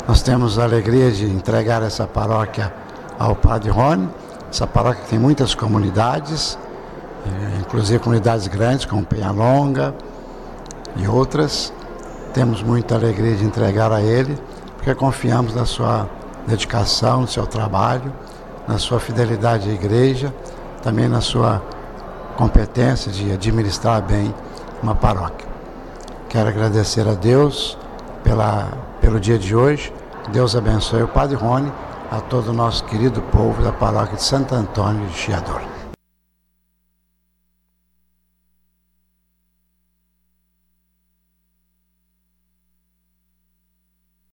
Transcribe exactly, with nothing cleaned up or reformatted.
Nós temos a alegria de entregar essa paróquia ao Padre Rony, essa paróquia que tem muitas comunidades, inclusive comunidades grandes como Penhalonga e outras. Temos muita alegria de entregar a ele, porque confiamos na sua dedicação, no seu trabalho, na sua fidelidade à igreja, também na sua competência de administrar bem uma paróquia. Quero agradecer a Deus pela, pelo dia de hoje. Deus abençoe o Padre Rony, a todo o nosso querido povo da paróquia de Santo Antônio de Chiador.